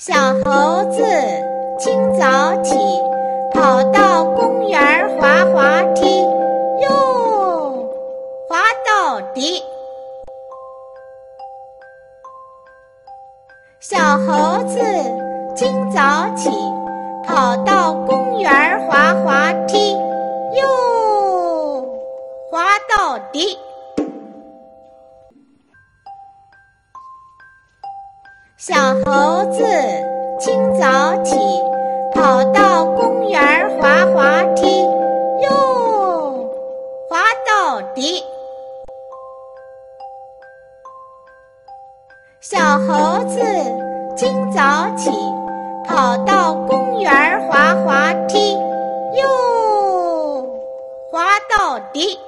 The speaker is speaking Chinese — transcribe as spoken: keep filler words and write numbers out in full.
小猴子清早起，跑到公园滑滑梯，哟，滑到底。小猴子清早起，跑到公园滑滑梯，哟，滑到底。小猴子清早起，跑到公园滑滑梯，哟，滑到底。小猴子清早起，跑到公园滑滑梯，哟，滑到底。